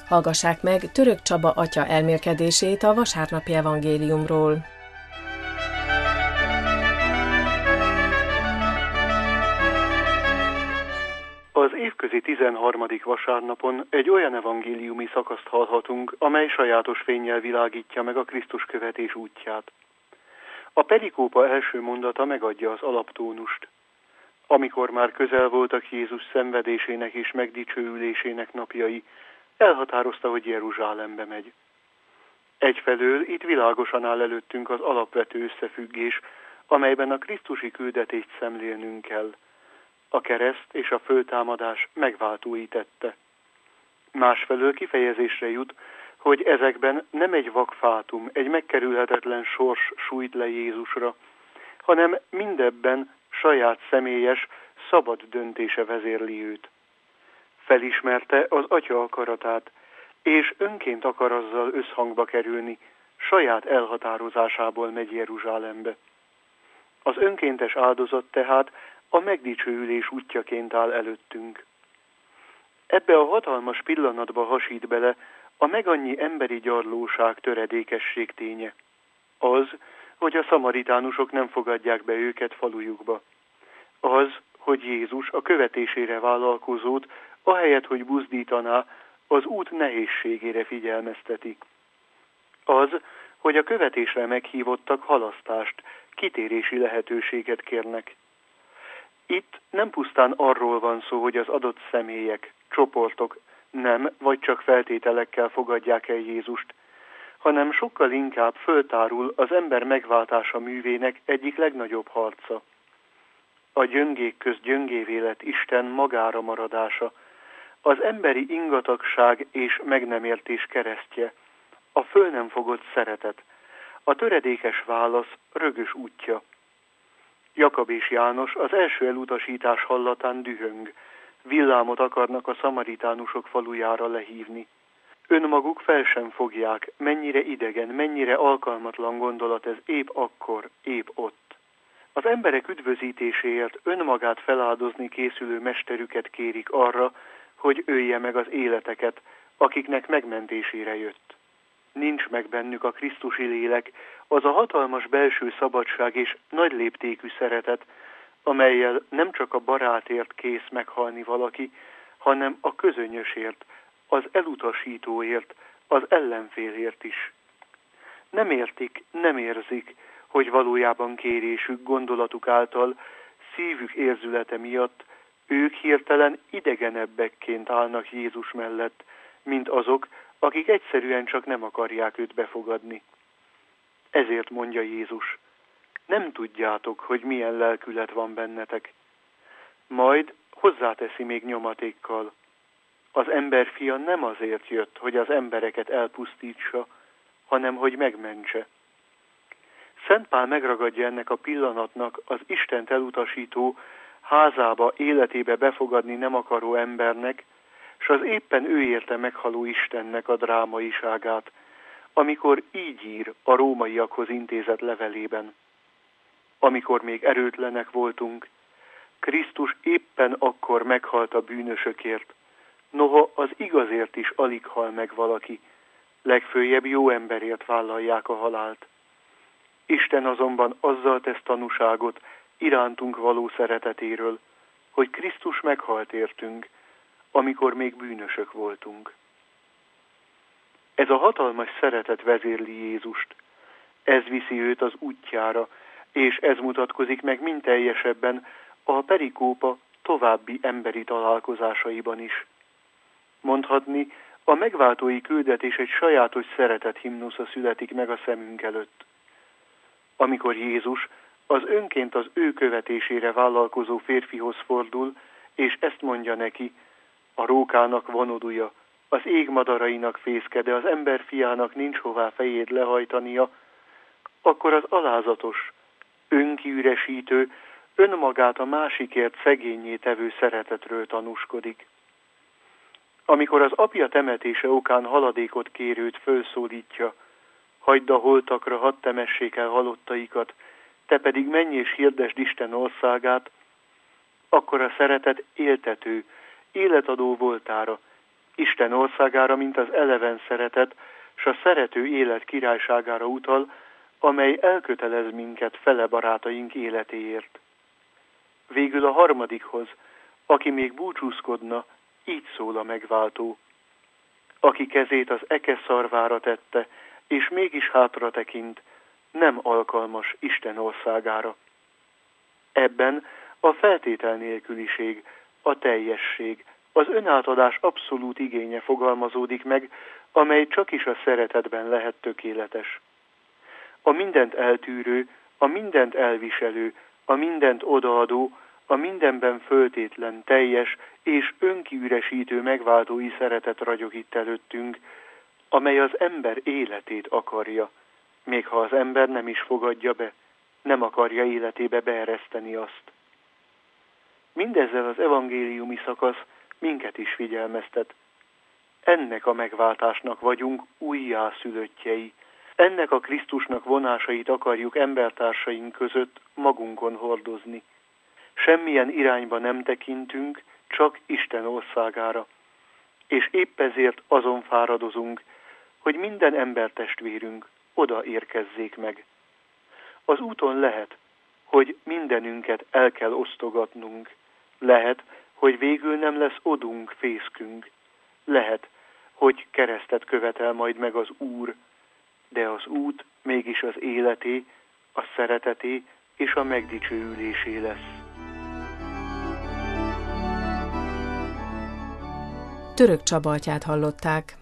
Hallgassák meg Török Csaba atya elmélkedését a vasárnapi evangéliumról. Az évközi 13. vasárnapon egy olyan evangéliumi szakaszt hallhatunk, amely sajátos fénnyel világítja meg a Krisztus követés útját. A perikópa első mondata megadja az alaptónust. Amikor már közel voltak Jézus szenvedésének és megdicsőülésének napjai, elhatározta, hogy Jeruzsálembe megy. Egyfelől itt világosan áll előttünk az alapvető összefüggés, amelyben a krisztusi küldetést szemlélnünk kell. A kereszt és a föltámadás megváltói tette. Másfelől kifejezésre jut, hogy ezekben nem egy vakfátum, egy megkerülhetetlen sors sújt le Jézusra, hanem mindebben saját személyes, szabad döntése vezérli őt. Felismerte az Atya akaratát, és önként akar azzal összhangba kerülni, saját elhatározásából megy Jeruzsálembe. Az önkéntes áldozat tehát a megdicsőülés útjaként áll előttünk. Ebbe a hatalmas pillanatba hasít bele a megannyi emberi gyarlóság, töredékesség ténye. Az, hogy a szamaritánusok nem fogadják be őket falujukba. Az, hogy Jézus a követésére vállalkozót, ahelyett, hogy buzdítaná, az út nehézségére figyelmezteti. Az, hogy a követésre meghívottak halasztást, kitérési lehetőséget kérnek. Itt nem pusztán arról van szó, hogy az adott személyek, csoportok nem vagy csak feltételekkel fogadják el Jézust, hanem sokkal inkább föltárul az ember megváltása művének egyik legnagyobb harca. A gyöngék közt gyöngévé lett Isten magára maradása, az emberi ingatagság és meg nem értés keresztje, a föl nem fogott szeretet, a töredékes válasz rögös útja. Jakab és János az első elutasítás hallatán dühöng, villámot akarnak a szamaritánusok falujára lehívni. Önmaguk fel sem fogják, mennyire idegen, mennyire alkalmatlan gondolat ez épp akkor, épp ott. Az emberek üdvözítéséért önmagát feláldozni készülő mesterüket kérik arra, hogy ölje meg az életeket, akiknek megmentésére jött. Nincs meg bennük a krisztusi lélek, az a hatalmas belső szabadság és nagy léptékű szeretet, amellyel nem csak a barátért kész meghalni valaki, hanem a közönyösért, az elutasítóért, az ellenfélért is. Nem értik, nem érzik, hogy valójában kérésük, gondolatuk által, szívük érzülete miatt ők hirtelen idegenebbekként állnak Jézus mellett, mint azok, akik egyszerűen csak nem akarják őt befogadni. Ezért mondja Jézus, nem tudjátok, hogy milyen lelkület van bennetek. Majd hozzáteszi még nyomatékkal. Az emberfia nem azért jött, hogy az embereket elpusztítsa, hanem hogy megmentse. Szent Pál megragadja ennek a pillanatnak az Istent elutasító, házába, életébe befogadni nem akaró embernek, s az éppen ő érte meghaló Istennek a drámaiságát, amikor így ír a rómaiakhoz intézett levelében. Amikor még erőtlenek voltunk, Krisztus éppen akkor meghalt a bűnösökért, noha az igazért is alig hal meg valaki, legfőjebb jó emberért vállalják a halált. Isten azonban azzal tesz tanúságot irántunk való szeretetéről, hogy Krisztus meghalt értünk, amikor még bűnösök voltunk. Ez a hatalmas szeretet vezérli Jézust, ez viszi őt az útjára, és ez mutatkozik meg mindteljesebben a perikópa további emberi találkozásaiban is. Mondhatni, a megváltói küldetés egy sajátos szeretethimnusza születik meg a szemünk előtt. Amikor Jézus az önként az ő követésére vállalkozó férfihoz fordul, és ezt mondja neki, a rókának van oduja, az ég madarainak fészke, de az ember fiának nincs hová fejét lehajtania, akkor az alázatos, önkiüresítő, önmagát a másikért szegénnyé tevő szeretetről tanúskodik. Amikor az apja temetése okán haladékot kérőt fölszólítja, hagyd a holtakra, hadd temessék el halottaikat, te pedig menj és hirdesd Isten országát, akkor a szeretet éltető, életadó voltára Isten országára, mint az eleven szeretet, s a szerető élet királyságára utal, amely elkötelez minket fele barátaink életéért. Végül a harmadikhoz, aki még búcsúzkodna, így szól a megváltó. Aki kezét az eke szarvára tette, és mégis hátra tekint, nem alkalmas Isten országára. Ebben a feltétel nélküliség, a teljesség, az önátadás abszolút igénye fogalmazódik meg, amely csakis a szeretetben lehet tökéletes. A mindent eltűrő, a mindent elviselő, a mindent odaadó, a mindenben föltétlen, teljes és önkiüresítő megváltói szeretet ragyog itt előttünk, amely az ember életét akarja, még ha az ember nem is fogadja be, nem akarja életébe beereszteni azt. Mindezzel az evangéliumi szakasz minket is figyelmeztet. Ennek a megváltásnak vagyunk újjászülöttjei, ennek a Krisztusnak vonásait akarjuk embertársaink között magunkon hordozni. Semmilyen irányba nem tekintünk, csak Isten országára, és épp ezért azon fáradozunk, hogy minden embertestvérünk oda érkezzék meg. Az úton lehet, hogy mindenünket el kell osztogatnunk, lehet, hogy végül nem lesz odunk, fészkünk, lehet, hogy keresztet követel majd meg az Úr, de az út mégis az életé, a szereteté és a megdicsőülésé lesz. Török Csaba atyát hallották.